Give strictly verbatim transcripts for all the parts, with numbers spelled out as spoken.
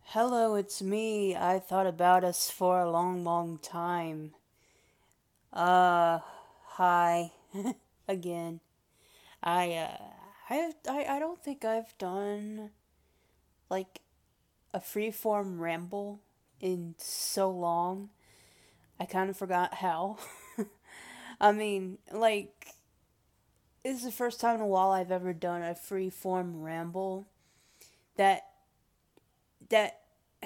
Hello, it's me. I thought about us for a long, long time. Uh, Hi again. I uh, I I I don't think I've done like a freeform ramble in so long. I kind of forgot how. I mean, like this is the first time in a while I've ever done a freeform ramble that that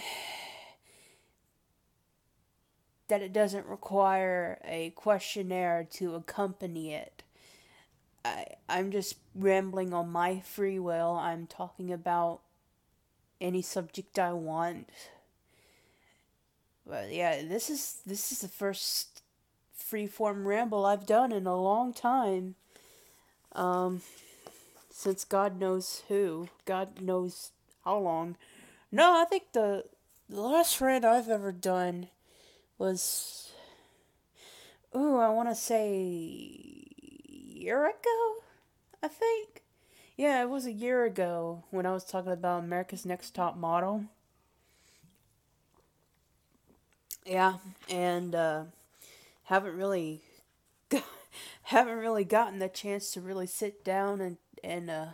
that it doesn't require a questionnaire to accompany it. I, I'm just rambling on my free will. I'm talking about any subject I want. But yeah, this is this is the first freeform ramble I've done in a long time. Um, since God knows who, God knows how long. No, I think the, the last rant I've ever done was, ooh, I want to say a year ago. I think. Yeah, it was a year ago when I was talking about America's Next Top Model. Yeah, and uh, haven't really haven't really gotten the chance to really sit down and and uh,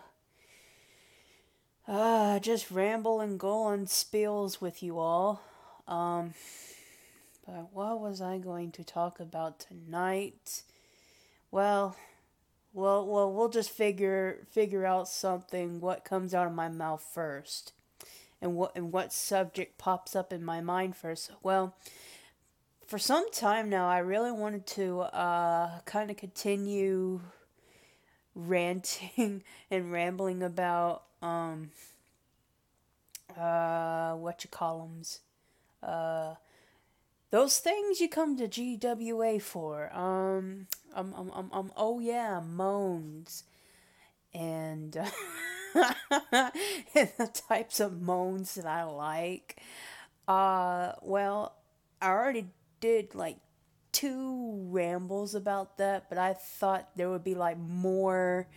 uh just ramble and go on spiels with you all. Um, but what was I going to talk about tonight? Well, well, well, we'll just figure figure out something. What comes out of my mouth first, and what and what subject pops up in my mind first. Well, for some time now, I really wanted to uh, kind of continue ranting and rambling about um, uh, what you call 'ems. Uh, those things you come to G W A for. Um, um, um, um, um oh yeah, moans and, uh, and the types of moans that I like. Uh, well, I already did like two rambles about that, but I thought there would be like more,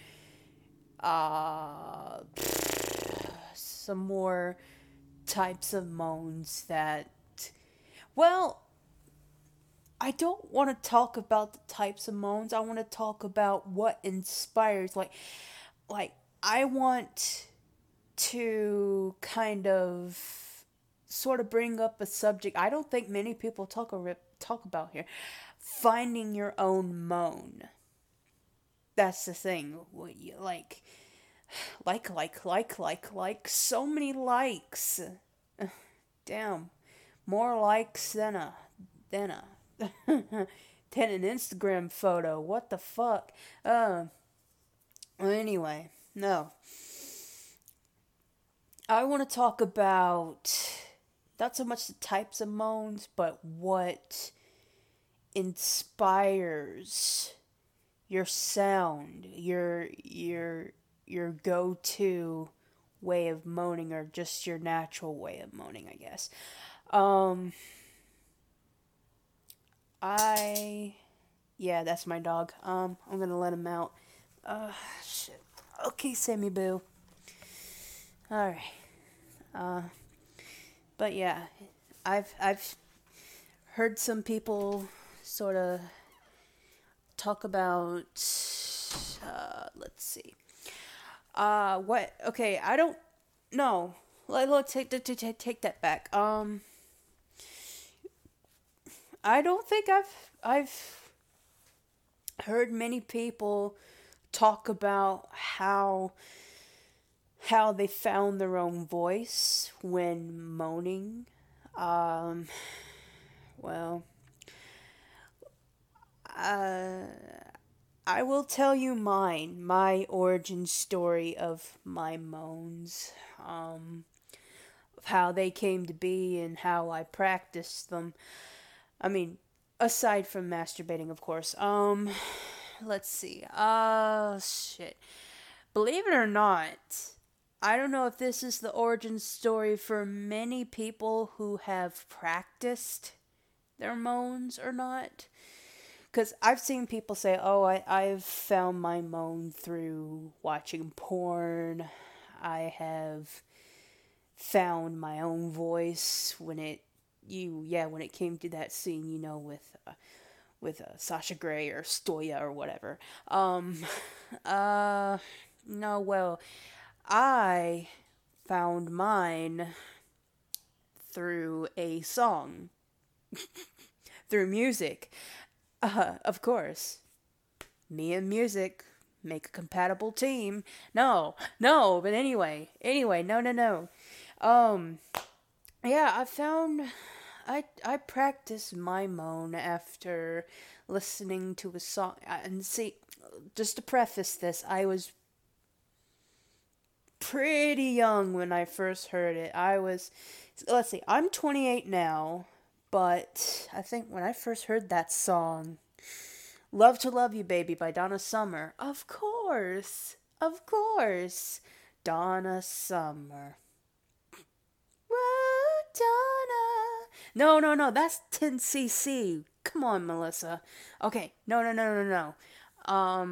uh, some more types of moans that, well, I don't want to talk about the types of moans. I want to talk about what inspires, like, like, I want to kind of sort of bring up a subject I don't think many people talk or talk about here. Finding your own moan. That's the thing. Like, like, like, like, like, like, so many likes. Damn, more likes than a than a than an Instagram photo. What the fuck? Uh. Well, anyway, no. I want to talk about not so much the types of moans, but what inspires your sound, your your your go-to way of moaning, or just your natural way of moaning, I guess. Um, I yeah, that's my dog. Um, I'm gonna let him out. Uh, shit. Okay, Sammy Boo. All right. Uh, but yeah, I've I've heard some people sort of talk about. Uh, let's see. Uh, what? Okay, I don't know. Let, let's take, take take that back. Um, I don't think I've I've heard many people talk about how how they found their own voice when moaning. Um, well, uh, I will tell you mine, my origin story of my moans, um, of how they came to be and how I practiced them. I mean, aside from masturbating, of course. Um, let's see. Uh, shit. Believe it or not, I don't know if this is the origin story for many people who have practiced their moans or not. Because I've seen people say, oh, I, I've found my moan through watching porn. I have found my own voice when it you yeah when it came to that scene, you know, with uh, with uh, Sasha Grey or Stoya or whatever. Um, uh, no, well, I found mine through a song, through music. Uh, of course, me and music make a compatible team. No, no, but anyway, anyway, no, no, no. Um, yeah, I found I I practice my moan after listening to a song. And see, just to preface this, I was pretty young when I first heard it. I was, let's see, I'm twenty-eight now, but I think when I first heard that song, Love to Love You Baby by Donna Summer, of course, of course, Donna Summer. Whoa, Donna. No, no, no, that's ten C C. Come on, Melissa. Okay, no, no, no, no, no. Um,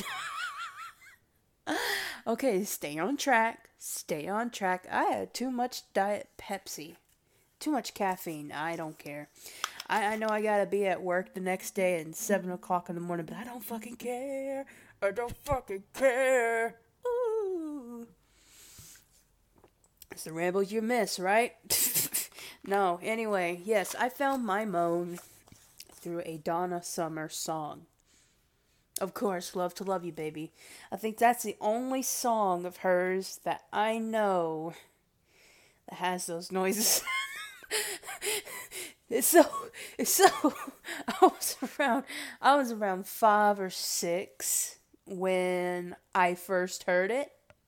okay, stay on track. Stay on track. I had too much Diet Pepsi. Too much caffeine. I don't care. I, I know I gotta be at work the next day at seven o'clock in the morning, but I don't fucking care. I don't fucking care. Ooh. It's the rambles you miss, right? No, anyway, yes, I found my moan through a Donna Summer song. Of course, Love to Love You Baby. I think that's the only song of hers that I know that has those noises. It's so, it's so, I was around, I was around five or six when I first heard it,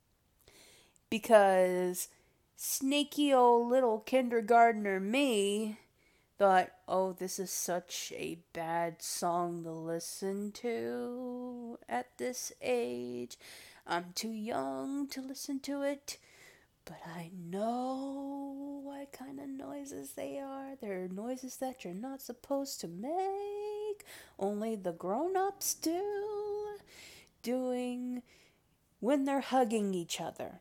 because sneaky old little kindergartner me thought, oh, this is such a bad song to listen to at this age. I'm too young to listen to it. But I know what kind of noises they are. They're noises that you're not supposed to make. Only the grown-ups do. Doing when they're hugging each other.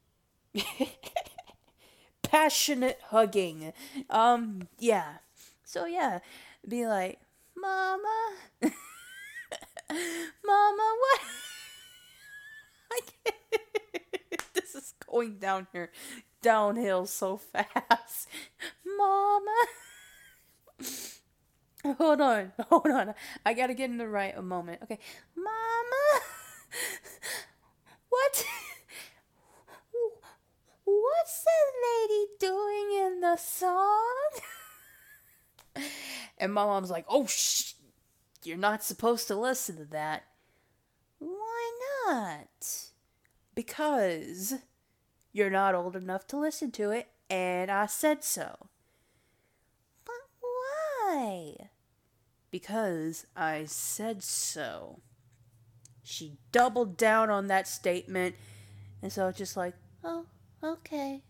Passionate hugging. Um, yeah. So yeah, be like, Mama. Mama, what? I can't. This is going down here, downhill so fast. Mama. Hold on, hold on. I gotta get in the right moment. Okay. Mama. What? What's that lady doing in the song? And my mom's like, oh, shh. You're not supposed to listen to that. Why not? Because you're not old enough to listen to it, and I said so. But why? Because I said so. She doubled down on that statement, and so it's just like, oh, okay.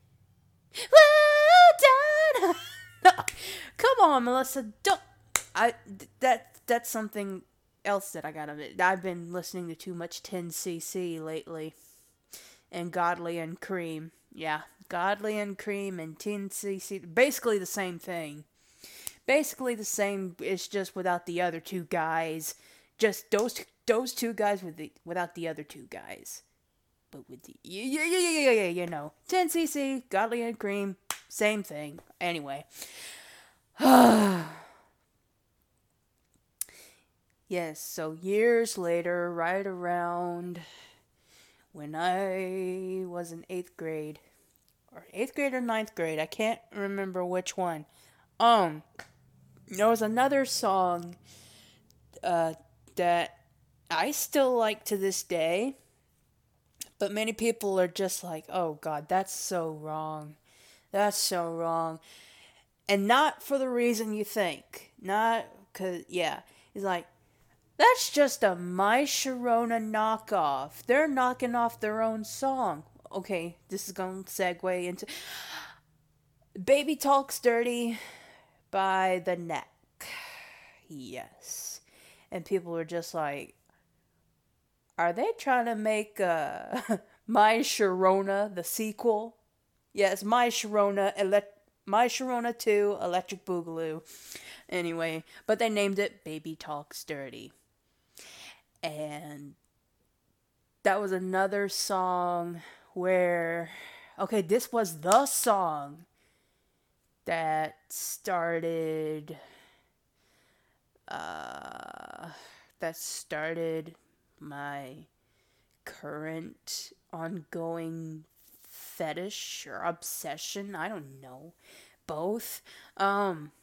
Well done! No, come on, Melissa, don't. I that that's something else that I got of it. I've been listening to too much ten C C lately. And Godly and Cream. Yeah, Godly and Cream and ten C C. Basically the same thing. Basically the same, it's just without the other two guys. Just those those two guys with the without the other two guys. But with the, yeah, yeah, yeah, yeah, yeah, you know. ten C C, Godly and Cream, same thing. Anyway. Yes, so years later, right around when I was in eighth grade, or eighth grade or ninth grade, I can't remember which one. Um, there was another song uh, that I still like to this day, but many people are just like, oh God, that's so wrong. That's so wrong. And not for the reason you think. Not, cause, yeah, it's like, that's just a My Sharona knockoff. They're knocking off their own song. Okay, this is going to segue into Baby Talks Dirty by The Knack. Yes. And people are just like, are they trying to make uh, My Sharona the sequel? Yes, My Sharona, elect- My Sharona two, Electric Boogaloo. Anyway, but they named it Baby Talks Dirty. And that was another song where, okay, this was the song that started, uh, that started my current ongoing fetish or obsession. I don't know. Both. Um,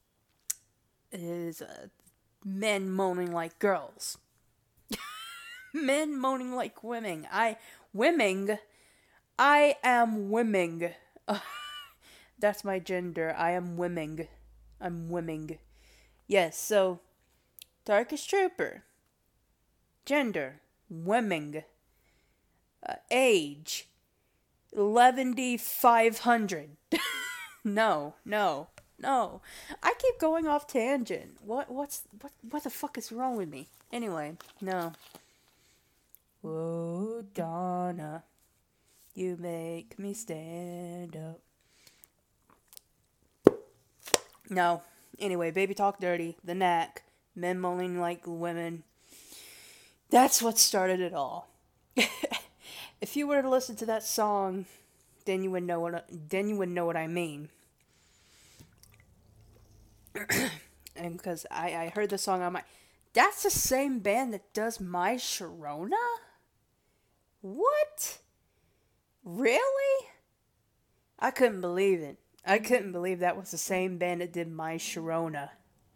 is uh, men moaning like girls. Men moaning like women. I, women. I am women. Uh, that's my gender. I am women. I'm women. Yes, so, Darkest Trooper. Gender. Women. Uh, age. eleven five hundred. no, no, no. I keep going off tangent. What, what's, what, what the fuck is wrong with me? Anyway, no. Whoa, Donna, you make me stand up. No. Anyway, Baby Talk Dirty, The Knack, men moaning like women. That's what started it all. If you were to listen to that song, then you would know what then you would know what I mean. And because I, I heard the song, I'm like, that's the same band that does My Sharona? What? Really? I couldn't believe it. I couldn't believe that was the same band that did My Sharona.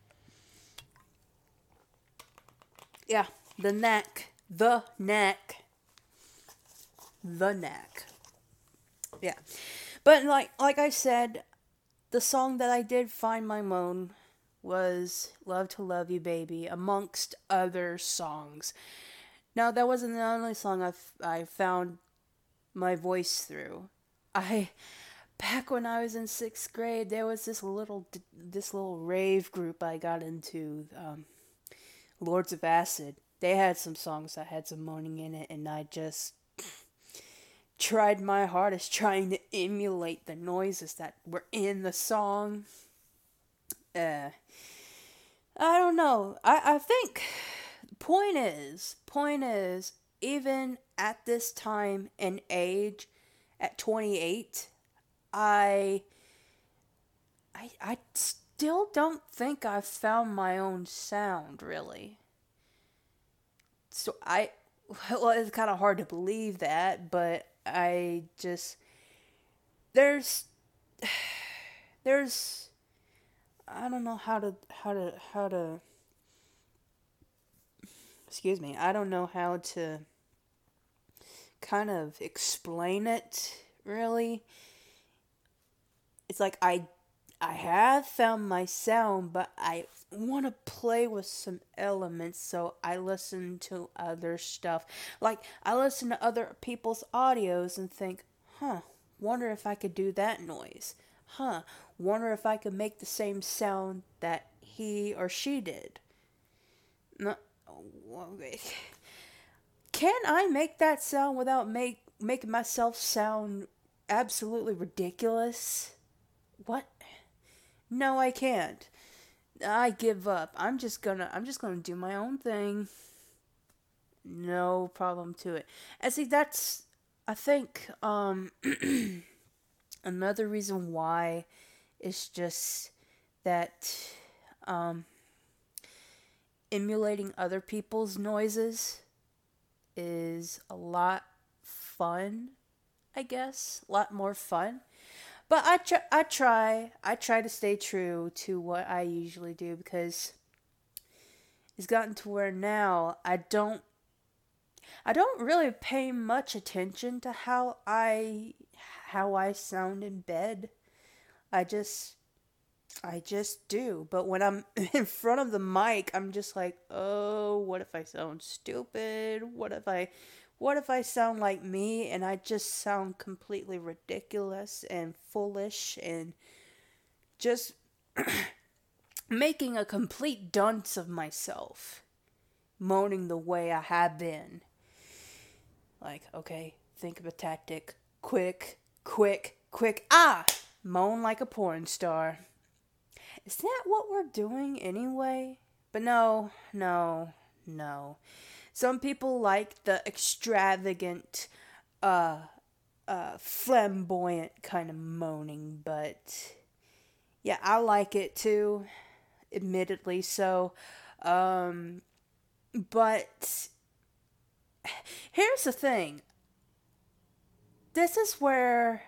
Yeah, The Knack. The Knack. The Knack. Yeah. But like like I said, the song that I did find my moan was Love to Love You Baby, amongst other songs. Now, that wasn't the only song I, f- I found my voice through. I, back when I was in sixth grade, there was this little, this little rave group I got into, um, Lords of Acid. They had some songs that had some moaning in it, and I just tried my hardest trying to emulate the noises that were in the song. Uh, I don't know. I, I think point is, point is, even at this time and age, at twenty-eight, I, I, I still don't think I've found my own sound, really. So I, well, it's kind of hard to believe that, but I just, there's, there's, I don't know how to, how to, how to, excuse me, I don't know how to kind of explain it, really. It's like I I have found my sound, but I want to play with some elements, so I listen to other stuff. Like, I listen to other people's audios and think, huh, wonder if I could do that noise. Huh, wonder if I could make the same sound that he or she did. No, can I make that sound without make making myself sound absolutely ridiculous? What? No, I can't. I give up. I'm just gonna I'm just gonna do my own thing. No problem to it. And see, that's, I think, um another reason why is just that um emulating other people's noises is a lot fun, I guess. A lot more fun. But I try, I try, I try to stay true to what I usually do, because it's gotten to where now I don't, I don't really pay much attention to how I, how I sound in bed. I just, I just do. But when I'm in front of the mic, I'm just like, oh, what if I sound stupid? What if I, what if I sound like me and I just sound completely ridiculous and foolish and just making a complete dunce of myself, moaning the way I have been. Like, okay, think of a tactic. Quick, quick, quick, ah, moan like a porn star. Is that what we're doing anyway? But no, no, no. Some people like the extravagant, uh, uh, flamboyant kind of moaning, but yeah, I like it too, admittedly so. Um, but here's the thing. This is where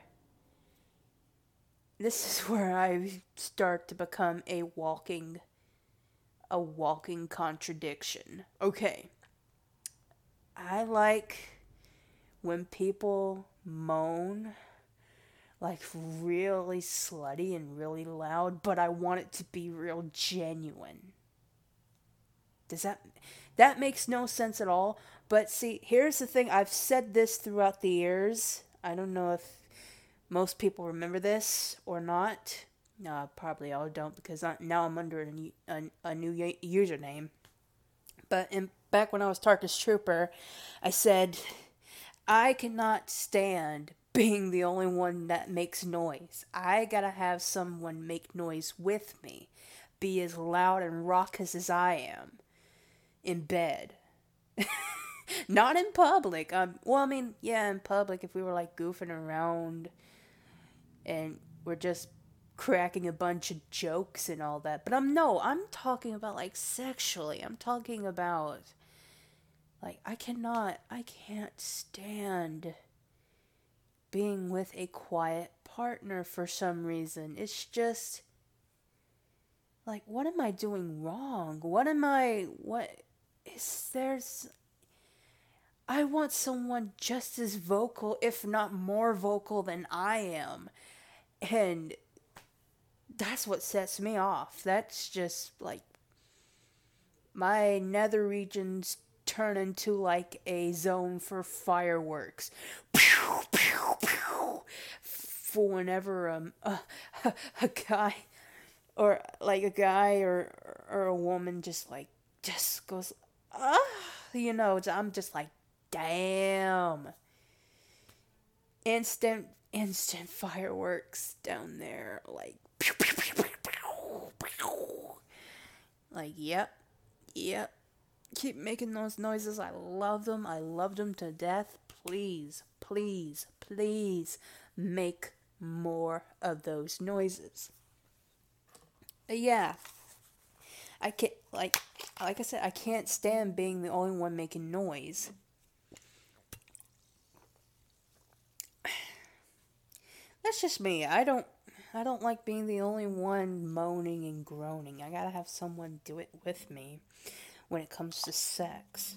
this is where I start to become a walking a walking contradiction. Okay. I like when people moan like really slutty and really loud, but I want it to be real genuine. Does that that makes no sense at all? But see, here's the thing. I've said this throughout the years. I don't know if most people remember this or not. No, probably all don't because I, now I'm under a, new- a, a new username. But in, back when I was Tarkus Trooper, I said I cannot stand being the only one that makes noise. I gotta have someone make noise with me, be as loud and raucous as I am in bed. Not in public. Um, well, I mean, yeah, in public if we were like goofing around and we're just cracking a bunch of jokes and all that. But I'm no, I'm talking about like sexually. I'm talking about like I cannot I can't stand being with a quiet partner for some reason. It's just like what am I doing wrong? What am I what is there's I want someone just as vocal, if not more vocal than I am. And that's what sets me off. That's just like my nether regions turn into like a zone for fireworks. Pew, pew, pew. For whenever um, a, a guy or like a guy or or a woman just like just goes ah, you know, I'm just like damn. Instant instant fireworks down there like pew, pew, pew, pew, pew, pew. Like yep. Yep. Keep making those noises. I love them. I love them to death. Please, please, please make more of those noises. Yeah. I can't like like I said, I can't stand being the only one making noise. That's just me. I don't I don't like being the only one moaning and groaning. I gotta have someone do it with me when it comes to sex.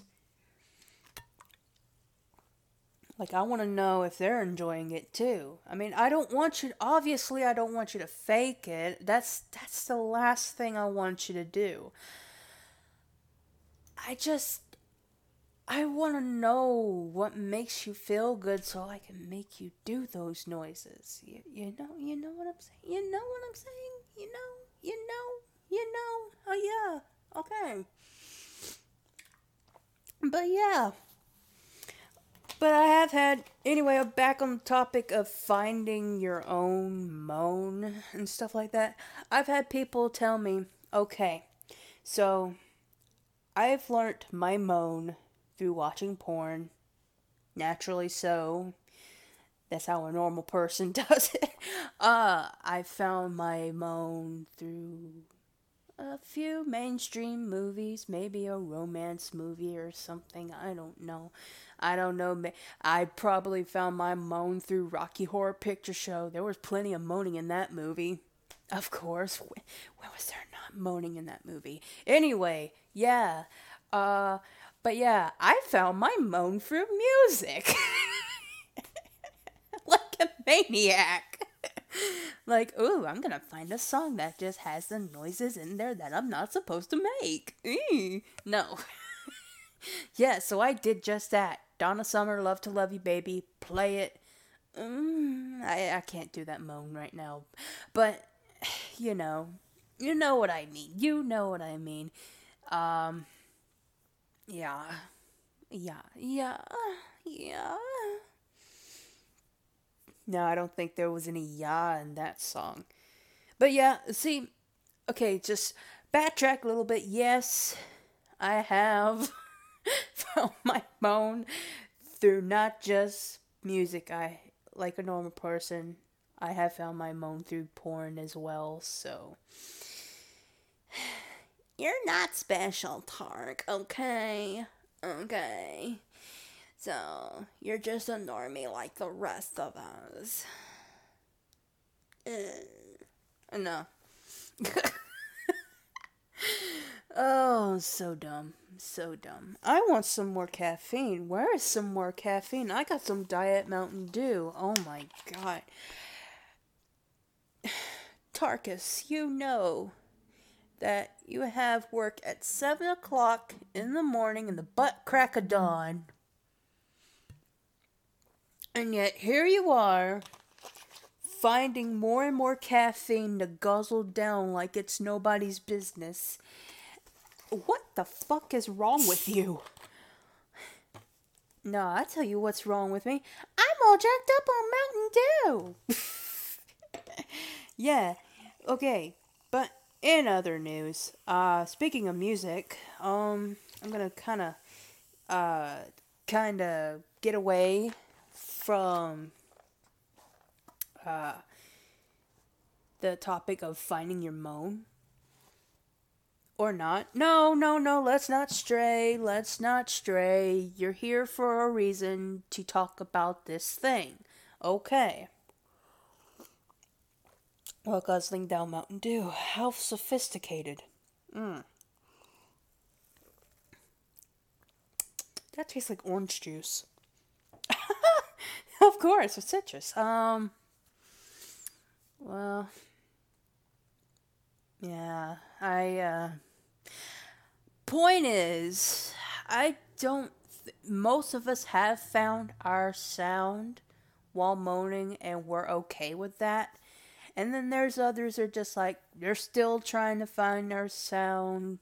Like, I want to know if they're enjoying it too. I mean, I don't want you, obviously, I don't want you to fake it. That's, that's the last thing I want you to do. I just, I want to know what makes you feel good so I can make you do those noises. You, you know, you know what I'm saying? You know what I'm saying? You know, you know, you know. Oh, yeah. Okay. But yeah. But I have had, anyway, back on the topic of finding your own moan and stuff like that. I've had people tell me, okay, so I've learnt my moan through watching porn. Naturally so. That's how a normal person does it. Uh, I found my moan through a few mainstream movies, maybe a romance movie or something. I don't know. I don't know. I probably found my moan through Rocky Horror Picture Show. There was plenty of moaning in that movie. Of course. When was there not moaning in that movie? Anyway, yeah. Uh, but yeah, I found my moan through music. Like a maniac. Like, ooh, I'm gonna find a song that just has the noises in there that I'm not supposed to make. Eee. No. Yeah, so I did just that. Donna Summer, Love to Love You, Baby. Play it. Mm, I, I can't do that moan right now. But, you know. You know what I mean. You know what I mean. Um, yeah. Yeah. Yeah. Yeah. No, I don't think there was any ya in that song. But yeah, see, okay, just backtrack a little bit. Yes, I have found my moan through not just music. I, like a normal person, I have found my moan through porn as well, so. You're not special, Tark, okay? Okay. So, you're just a normie like the rest of us. Uh, no. Oh, so dumb. So dumb. I want some more caffeine. Where is some more caffeine? I got some Diet Mountain Dew. Oh my god. Tarkus, you know that you have work at seven o'clock in the morning in the butt crack of dawn. And yet here you are, finding more and more caffeine to guzzle down like it's nobody's business. What the fuck is wrong with you? No, I tell you what's wrong with me. I'm all jacked up on Mountain Dew. Yeah, okay, but in other news, uh, speaking of music, um, I'm gonna kind of, uh, kind of get away from, uh, the topic of finding your moan. Or not. No, no, no, let's not stray. Let's not stray. You're here for a reason to talk about this thing. Okay. Well, guzzling down Mountain Dew. How sophisticated. Mm. That tastes like orange juice. Of course, it's citrus. Um. Well. Yeah, I, uh. Point is, I don't. Th- most of us have found our sound while moaning, and we're okay with that. And then there's others that are just like, they're still trying to find their sound.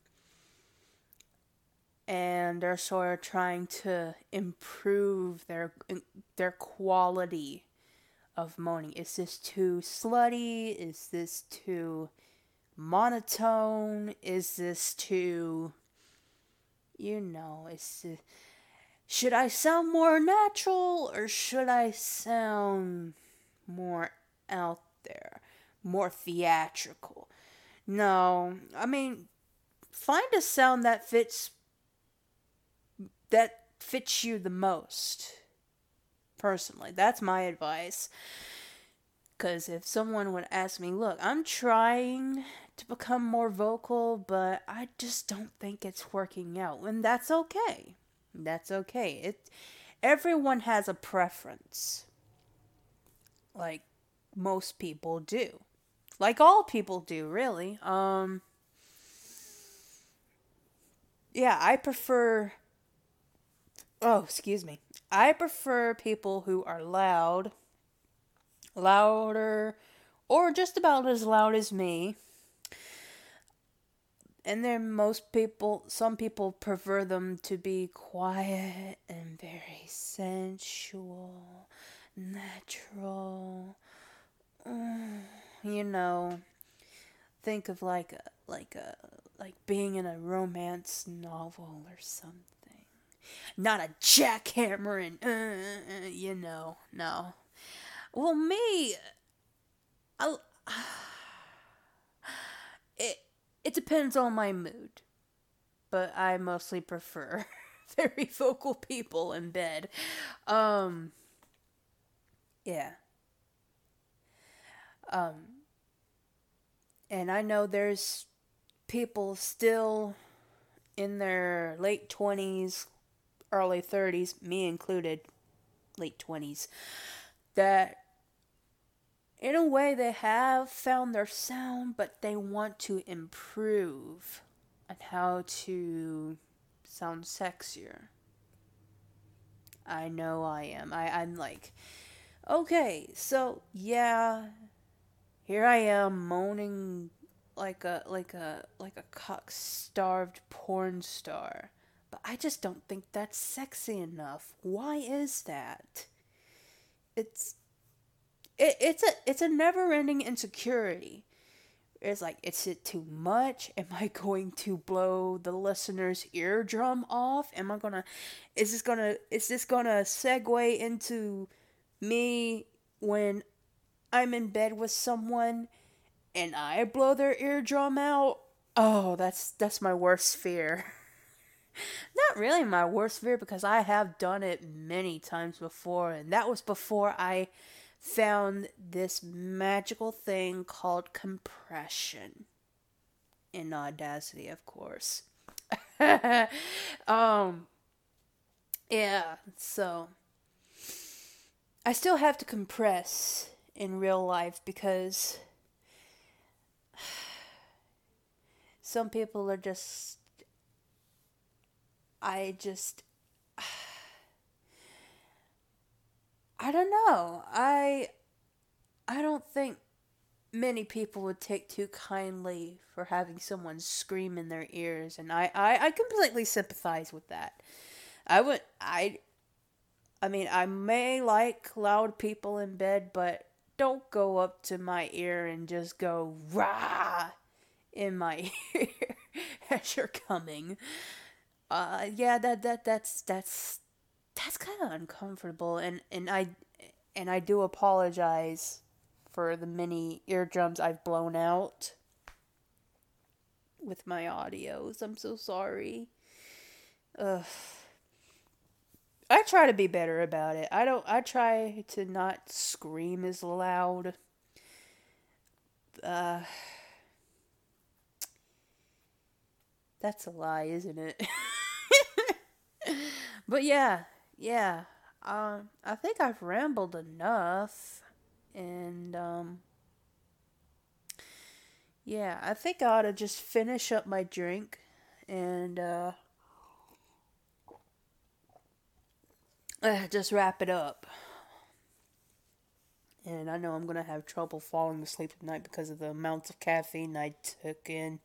And they're sort of trying to improve their their quality of moaning. Is this too slutty? Is this too monotone? Is this too, you know, is this, should I sound more natural or should I sound more out there, more theatrical? No, I mean, find a sound that fits that fits you the most. Personally, that's my advice. Because if someone would ask me, look, I'm trying to become more vocal, but I just don't think it's working out. And that's okay. That's okay. It, everyone has a preference. Like most people do. Like all people do, really. Um, yeah, I prefer... Oh, excuse me. I prefer people who are loud, louder, or just about as loud as me. And then most people, some people prefer them to be quiet and very sensual, natural. Mm, you know, think of like a, like a, like being in a romance novel or something. Not a jackhammering, uh, you know, no. Well, me, I, it, it depends on my mood, but I mostly prefer very vocal people in bed. Um, yeah. Um, and I know there's people still in their late twenties, early thirties, me included, late twenties, that in a way they have found their sound, but they want to improve on how to sound sexier. I know I am. I, I'm like, okay, so yeah, here I am moaning like a like a like a cock starved porn star. But I just don't think that's sexy enough. Why is that? It's it, it's a it's a never ending insecurity. It's like, is it too much? Am I going to blow the listener's eardrum off? Am I gonna is this gonna is this gonna segue into me when I'm in bed with someone and I blow their eardrum out? Oh, that's that's my worst fear. Not really my worst fear, because I have done it many times before, and that was before I found this magical thing called compression in Audacity, of course. um, yeah, so I still have to compress in real life because some people are just. I just. I don't know. I. I don't think many people would take too kindly for having someone scream in their ears, and I, I, I completely sympathize with that. I would. I. I mean, I may like loud people in bed, but don't go up to my ear and just go rah in my ear as you're coming. Uh, yeah, that that that's that's that's kind of uncomfortable, and and I and I do apologize for the many eardrums I've blown out with my audios. I'm so sorry. Ugh. I try to be better about it. I don't. I try to not scream as loud. Uh, that's a lie, isn't it? But yeah, yeah. Um, I think I've rambled enough, and um, yeah, I think I ought to just finish up my drink, and uh, uh, just wrap it up. And I know I'm gonna have trouble falling asleep at night because of the amounts of caffeine I took in.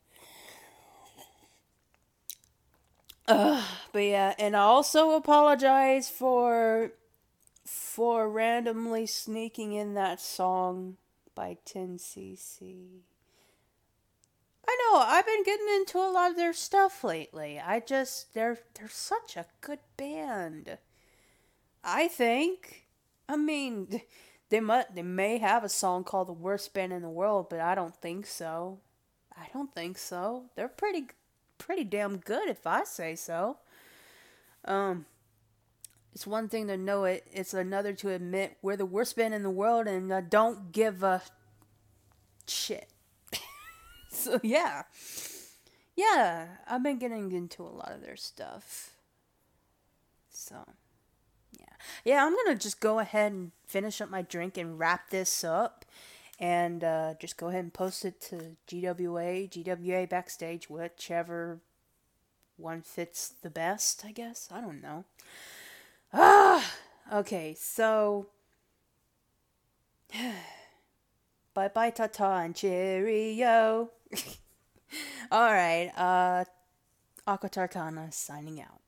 Uh, but yeah, and I also apologize for for randomly sneaking in that song by ten C C. I know, I've been getting into a lot of their stuff lately. I just they're they're such a good band. I think. I mean, they might they may have a song called "The Worst Band in the World," but I don't think so. I don't think so. They're pretty pretty damn good, if I say so. Um, it's one thing to know it. It's another to admit we're the worst band in the world and uh, don't give a shit. So yeah, yeah. I've been getting into a lot of their stuff. So yeah, yeah. I'm gonna just go ahead and finish up my drink and wrap this up, and uh, just go ahead and post it to G W A, G W A Backstage, whichever one fits the best, I guess. I don't know. Ah, okay, so bye bye, ta ta, and cheerio. All right, uh, Aqua Tartana signing out.